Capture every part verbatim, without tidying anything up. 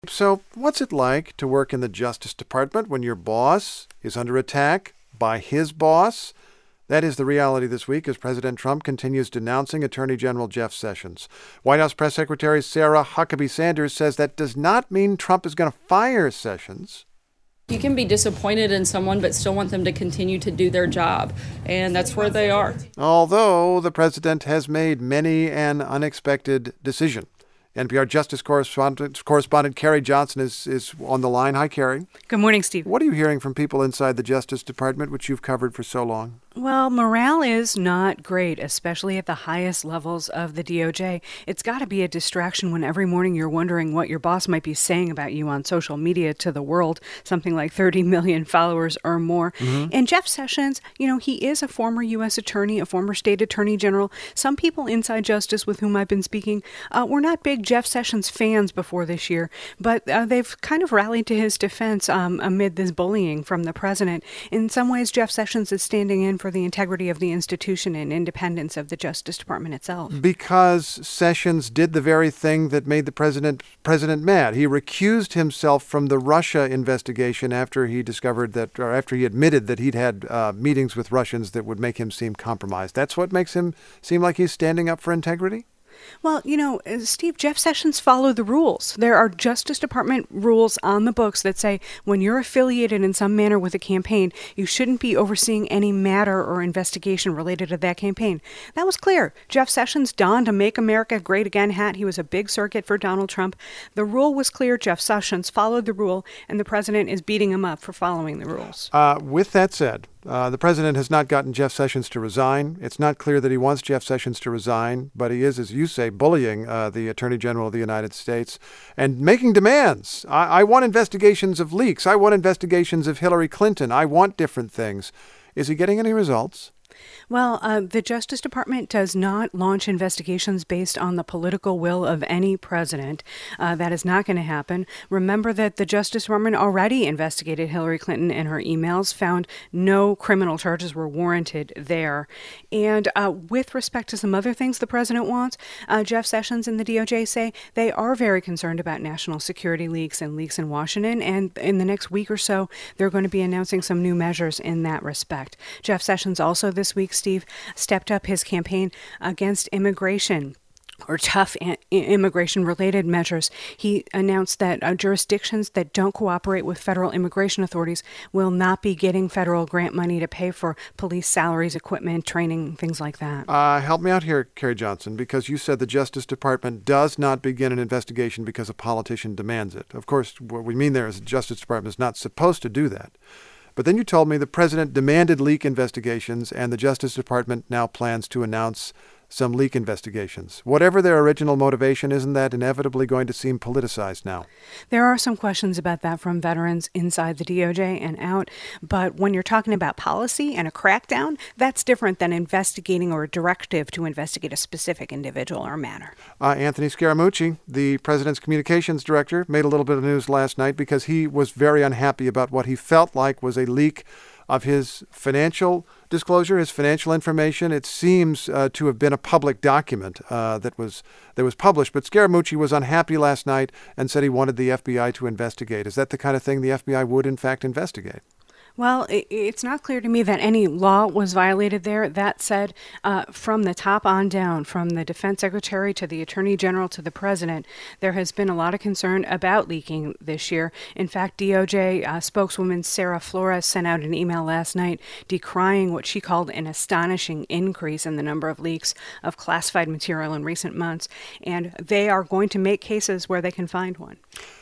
So, what's it like to work in the Justice Department when your boss is under attack by his boss? That is the reality this week as President Trump continues denouncing Attorney General Jeff Sessions. White House Press Secretary Sarah Huckabee Sanders says that does not mean Trump is going to fire Sessions. You can be disappointed in someone but still want them to continue to do their job, and that's where they are. Although the president has made many an unexpected decision. N P R Justice correspondent, correspondent Carrie Johnson is, is on the line. Hi, Carrie. Good morning, Steve. What are you hearing from people inside the Justice Department, which you've covered for so long? Well, morale is not great, especially at the highest levels of the D O J. It's got to be a distraction when every morning you're wondering what your boss might be saying about you on social media to the world, something like thirty million followers or more. Mm-hmm. And Jeff Sessions, you know, he is a former U S attorney, a former state attorney general. Some people inside Justice with whom I've been speaking uh, were not big Jeff Sessions fans before this year, but uh, they've kind of rallied to his defense um, amid this bullying from the president. In some ways, Jeff Sessions is standing in for the integrity of the institution and independence of the Justice Department itself. Because Sessions did the very thing that made the president president mad. He recused himself from the Russia investigation after he discovered that, or after he admitted that he'd had uh, meetings with Russians that would make him seem compromised. That's what makes him seem like he's standing up for integrity? Well, you know, Steve, Jeff Sessions followed the rules. There are Justice Department rules on the books that say when you're affiliated in some manner with a campaign, you shouldn't be overseeing any matter or investigation related to that campaign. That was clear. Jeff Sessions donned a Make America Great Again hat. He was a big circuit for Donald Trump. The rule was clear. Jeff Sessions followed the rule, and the president is beating him up for following the rules. Uh, with that said, Uh, the president has not gotten Jeff Sessions to resign. It's not clear that he wants Jeff Sessions to resign, but he is, as you say, bullying uh, the Attorney General of the United States and making demands. I-, I want investigations of leaks. I want investigations of Hillary Clinton. I want different things. Is he getting any results? Well, uh, the Justice Department does not launch investigations based on the political will of any president. Uh, that is not going to happen. Remember that the Justice Department already investigated Hillary Clinton and her emails, found no criminal charges were warranted there. And uh, with respect to some other things the president wants, uh, Jeff Sessions and the D O J say they are very concerned about national security leaks and leaks in Washington. And in the next week or so, they're going to be announcing some new measures in that respect. Jeff Sessions also this week, Steve, stepped up his campaign against immigration or tough immigration-related measures. He announced that uh, jurisdictions that don't cooperate with federal immigration authorities will not be getting federal grant money to pay for police salaries, equipment, training, things like that. Uh, help me out here, Carrie Johnson, because you said the Justice Department does not begin an investigation because a politician demands it. Of course, what we mean there is the Justice Department is not supposed to do that. But then you told me the president demanded leak investigations, and the Justice Department now plans to announce some leak investigations. Whatever their original motivation, isn't that inevitably going to seem politicized now? There are some questions about that from veterans inside the D O J and out. But when you're talking about policy and a crackdown, that's different than investigating or a directive to investigate a specific individual or matter. Uh, Anthony Scaramucci, the president's communications director, made a little bit of news last night because he was very unhappy about what he felt like was a leak of his financial disclosure, his financial information. It seems uh, to have been a public document uh, that was that was published. But Scaramucci was unhappy last night and said he wanted the F B I to investigate. Is that the kind of thing the F B I would, in fact, investigate? Well, it's not clear to me that any law was violated there. That said, uh, from the top on down, from the defense secretary to the attorney general to the president, there has been a lot of concern about leaking this year. In fact, D O J uh, spokeswoman Sarah Flores sent out an email last night decrying what she called an astonishing increase in the number of leaks of classified material in recent months. And they are going to make cases where they can find one.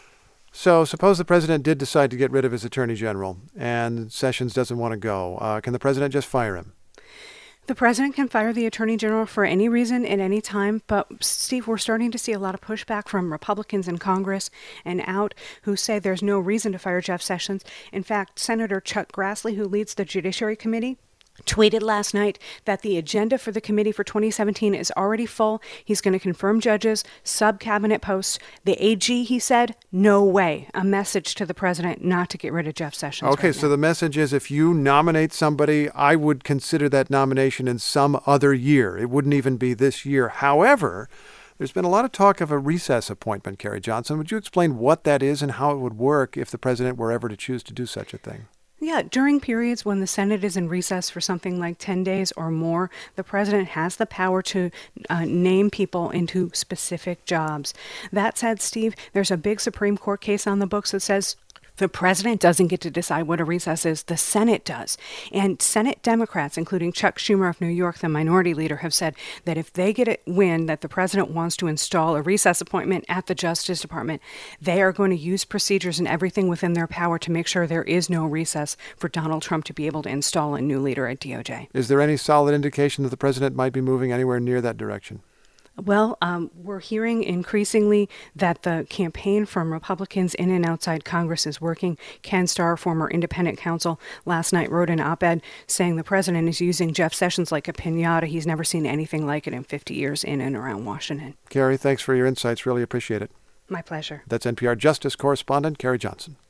So suppose the president did decide to get rid of his attorney general and Sessions doesn't want to go. Uh, can the president just fire him? The president can fire the attorney general for any reason at any time. But, Steve, we're starting to see a lot of pushback from Republicans in Congress and out who say there's no reason to fire Jeff Sessions. In fact, Senator Chuck Grassley, who leads the Judiciary Committee, tweeted last night that the agenda for the committee for twenty seventeen is already full. He's going to confirm judges, sub-cabinet posts. The A G, he said, no way. A message to the president not to get rid of Jeff Sessions. Okay, right so now. The message is if you nominate somebody, I would consider that nomination in some other year. It wouldn't even be this year. However, There's been a lot of talk of a recess appointment, Carrie Johnson. Would you explain what that is and how it would work if the president were ever to choose to do such a thing? Yeah, during periods when the Senate is in recess for something like ten days or more, the president has the power to uh, name people into specific jobs. That said, Steve, there's a big Supreme Court case on the books that says the president doesn't get to decide what a recess is. The Senate does. And Senate Democrats, including Chuck Schumer of New York, the minority leader, have said that if they get it win that the president wants to install a recess appointment at the Justice Department, they are going to use procedures and everything within their power to make sure there is no recess for Donald Trump to be able to install a new leader at D O J. Is there any solid indication that the president might be moving anywhere near that direction? Well, um, we're hearing increasingly that the campaign from Republicans in and outside Congress is working. Ken Starr, former independent counsel, last night wrote an op-ed saying the president is using Jeff Sessions like a piñata. He's never seen anything like it in fifty years in and around Washington. Carrie, thanks for your insights. Really appreciate it. My pleasure. That's N P R Justice correspondent Carrie Johnson.